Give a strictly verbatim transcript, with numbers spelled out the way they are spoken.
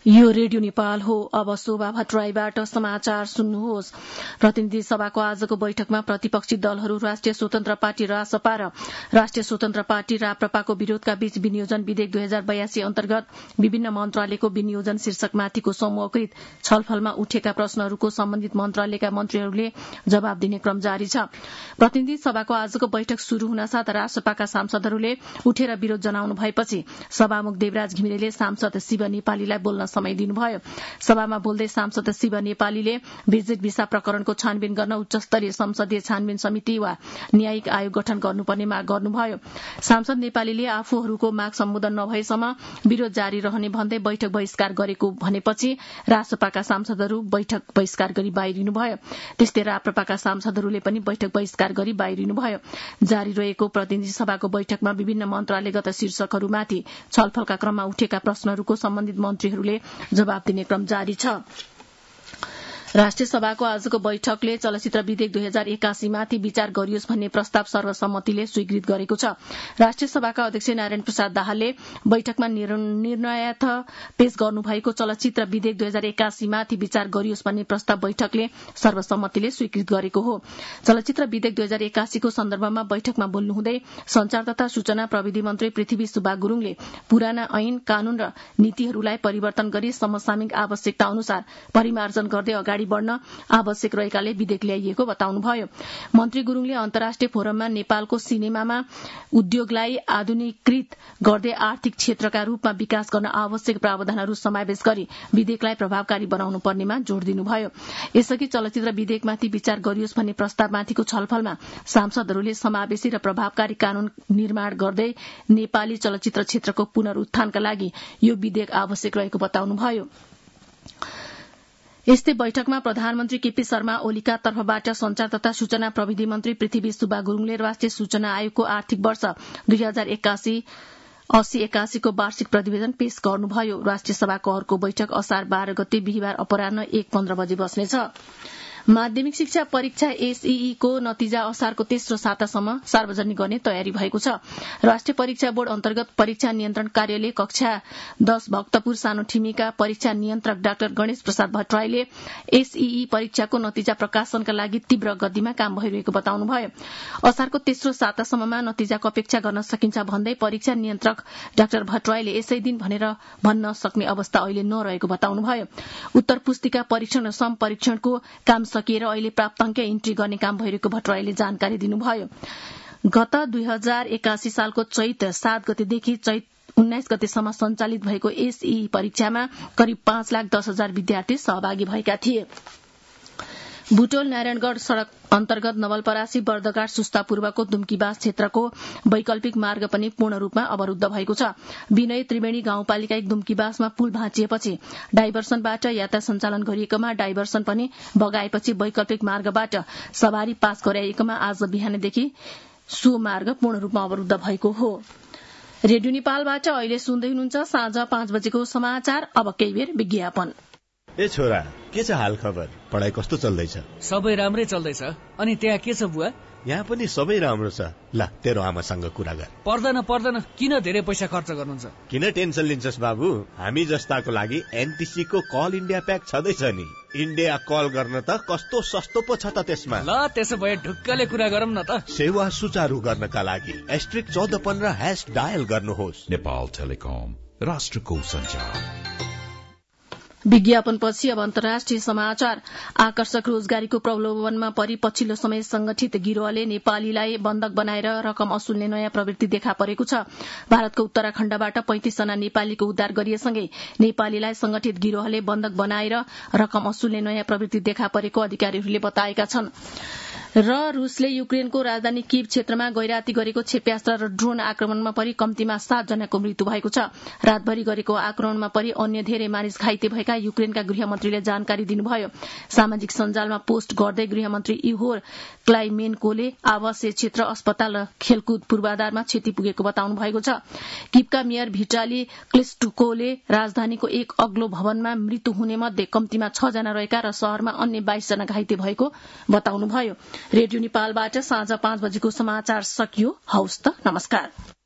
यो रेडियो नेपाल हो। अब शोभा भट्टराईबाट समाचार सुन्नुहोस्। प्रतिनिधि सभाको आजको बैठकमा प्रतिपक्षी दलहरू राष्ट्रिय स्वतन्त्र पार्टी रासपा र राष्ट्रिय स्वतन्त्र पार्टी राप्रपाको विरोधका बीच विनियोजन विधेयक दुई हजार बयासी अन्तर्गत विभिन्न मन्त्रालयको विनियोजन शीर्षकमाथिको समूहकृत छलफलमा उठेका प्रश्नहरूको सम्बन्धित मन्त्रालयका मन्त्रीहरूले जवाब दिने क्रम जारी छ। प्रतिनिधि सभाको आजको बैठक शुरू हुनसाथ रासपाका सांसदहरूले उठेर विरोध जनाउनु भएपछि सभामुख देवराज घिमिरेले सांसद शिव नेपालीलाई बोल्न समय दिनुभयो। सभामा बोल्दै सांसद शिव नेपालीले भिजिट भिसा प्रकरणको छानबिन गर्न उच्चस्तरीय संसदीय छानबिन समिति वा न्यायिक आयोग गठन गर्नुपर्ने माग गर्नुभयो। सांसद नेपालीले आफूहरूको माग सम्बोधन नभएसम्म विरोध जारी रहने भन्दै बैठक बहिष्कार गरेको भनेपछि रासपाका सांसदहरू बैठक बहिष्कार गरी बाहिरिनुभयो। त्यस्तै राप्रपाका सांसदहरूले पनि बैठक बहिष्कार गरी बाहिरिनुभयो। जारी रहेको प्रतिनिधि सभाको बैठकमा विभिन्न मन्त्रालयगत शीर्षकहरूमाथि छलफलका क्रममा उठेका प्रश्नहरूको सम्बन्धित मन्त्रीहरूले जवाब दिने क्रम जारी छ। राष्ट्रिय सभाको आजको बैठकले चलचित्र विधेयक दुई हजार एकासी माथि विचार गरियोस् भन्ने प्रस्ताव सर्वसम्मतिले स्वीकृत गरेको छ। राष्ट्रिय सभाका अध्यक्ष नारायण प्रसाद दाहालले बैठकमा निर्णयार्थ पेश गर्नुभएको चलचित्र विधेयक दुई हजार एकासी माथि विचार गरियोस् भन्ने प्रस्ताव बैठकले सर्वसम्मतिले स्वीकृत गरेको हो। चलचित्र विधेयक दुई हजार एकासीको सन्दर्भमा बैठकमा बोल्नुहुँदै संचार तथा सूचना प्रविधि मन्त्री पृथ्वी सुब्बा गुरूङले पुराना ऐन कानून र नीतिहरूलाई परिवर्तन गरी समसामयिक आवश्यकता अनुसार परिमार्जन गर्दै अगाडि बढ़न आवश्यक रहेकाले विधेयक ल्याइएको बताउनुभयो। मन्त्री गुरूङले अन्तर्राष्ट्रिय फोरममा नेपालको सिनेमामा उद्योगलाई आधुनिकीकृत गर्दै आर्थिक क्षेत्रका रूपमा विकास गर्न आवश्यक प्रावधानहरू समावेश गरी विधेयकलाई प्रभावकारी बनाउनु पर्नेमा जोड़ दिनुभयो। यसअघि चलचित्र विधेयकमाथि विचार गरियोस् भन्ने प्रस्तावमाथिको छलफलमा सांसदहरूले समावेशी र प्रभावकारी कानून निर्माण गर्दै नेपाली चलचित्र क्षेत्रको पुनरुत्थानका लागि यो विधेयक आवश्यक रहेको बताउनुभयो। यस्तै बैठकमा प्रधानमन्त्री केपी शर्मा ओलीका तर्फबाट संचार तथा सूचना प्रविधि मन्त्री पृथ्वी सुब्बा गुरूङले राष्ट्रिय सूचना आयोगको आर्थिक वर्ष दुई हजार एकासी अस्सी एकासीको वार्षिक प्रतिवेदन पेश गर्नुभयो। राष्ट्रिय सभाको अर्को बैठक असार बाह्र गते बिहिबार अपराह्न एक पन्ध्र बजे बस्नेछ। माध्यमिक शिक्षा परीक्षा एसईई को नतिजा असारको तेस्रो सातासम्म सार्वजनिक गर्ने तयारी भएको छ। राष्ट्रिय परीक्षा बोर्ड अन्तर्गत परीक्षा नियन्त्रण कार्यालय कक्षा दश भक्तपुर सानो ठिमीका परीक्षा नियन्त्रक डाक्टर गणेश प्रसाद भट्टराईले एसईई परीक्षाको नतिजा प्रकाशनका लागि तीव्र गतिमा काम भइरहेको बताउनुभयो। असारको तेस्रो सातासम्ममा नतिजाको अपेक्षा गर्न सकिन्छ भन्दै परीक्षा नियन्त्रक डाक्टर भट्टराईले यसै दिन भनेर भन्न सक्ने अवस्था अहिले नरहेको बताउनुभयो। उत्तर पुस्तिका परीक्षण र सम परीक्षणको काम सकिएर अहिले प्राप्ताङ्क इन्ट्री गर्ने काम भइरहेको भट्टराईले जानकारी दिनुभयो। गत दुई हजार एकासी सालको चैत सात गतेदेखि चैत उन्नाइस गतेसम्म सञ्चालित भएको एसईई परीक्षामा करिब पाँच लाख दस हजार विद्यार्थी सहभागी भएका थिए। बुटोल नारायणगढ़ सड़क अन्तर्गत नवलपरासी बर्दघाट सुस्ता पूर्वको दुम्कीबास क्षेत्रको वैकल्पिक मार्ग पनि पूर्ण रूपमा अवरूद्ध भएको छ। विनय त्रिवेणी गाउँपालिका एक दुम्कीबासमा पुल भाँचिएपछि डाइभर्सनबाट यातायात सञ्चालन गरिएकोमा डाइभर्सन पनि बगाएपछि वैकल्पिक मार्गबाट सवारी पास गराइएकोमा आज बिहानदेखि सो मार्ग पूर्ण रूपमा अवरूद्ध भएको हो। रेडियो नेपालबाट अहिले सुन्दै हुनुहुन्छ साँझ पाँच बजेको समाचार। अब केही बेर विज्ञापन। ए छोरा, के छ हाल खबर? पढाइ कस्तो चल्दैछ? सबै राम्रै चल्दैछ। अनि त्यहाँ के छ बुवा? यहाँ पनि सबै राम्रो छ। ल तेरो आमासँग कुरा गर। पर्दैन पर्दैन, किन धेरै पैसा खर्च गर्नुहुन्छ? किन टेन्सन लिन्छस् बाबु? हामी जस्ताको लागि एनटीसी को कल इन्डिया प्याक छँदैछ नि। इन्डिया कल गर्न त कस्तो सस्तो पो छ त त्यसमा। ल त्यसो भए ढुक्कले कुरा गरौँ न त। सेवा सुचारू गर्नका लागि एस्ट्रिक चौध पन्ध्र ह्याश डायल गर्नुहोस्। नेपाल टेलिकम, राष्ट्रको सञ्चार। विज्ञापनपछि अब अन्तर्राष्ट्रिय समाचार। आकर्षक रोजगारीको प्रलोभनमा परि पछिल्लो समय संगठित गिरोहले नेपालीलाई बन्धक बनाएर रकम असुल्ने नयाँ प्रवृत्ति देखा परेको छ। भारतको उत्तराखण्डबाट पैंतिस जना नेपालीको उद्धार गरिएसँगै नेपालीलाई संगठित गिरोहले बन्धक बनाएर रकम असुल्ने नयाँ प्रवृत्ति देखा परेको अधिकारीहरूले बताएका छन्। र रूसले युक्रेनको राजधानी कीव क्षेत्रमा गैराती गरेको क्षेप्यास्त्र र ड्रोन आक्रमणमा परि कम्तीमा सात जनाको मृत्यु भएको छ। रातभरि गरेको आक्रमणमा परि अन्य धेरै मानिस घाइते भएका युक्रेनका गृहमन्त्रीले जानकारी दिनुभयो। सामाजिक सञ्जालमा पोस्ट गर्दै गृहमन्त्री इहोर क्लाइमेन्कोले आवासीय क्षेत्र, अस्पताल र खेलकुद पूर्वाधारमा क्षति पुगेको बताउनु भएको छ। कीवका मेयर भिटाली क्लिस्टुकोले राजधानीको एक अग्लो भवनमा मृत्यु हुने मध्ये कम्तीमा छ जना रहेका र शहरमा अन्य बाइस जना घाइते भएको बताउनुभयो। रेडियो नेपालबाट साँझ पाँच बजेको समाचार सकियो। हौस् त, नमस्कार।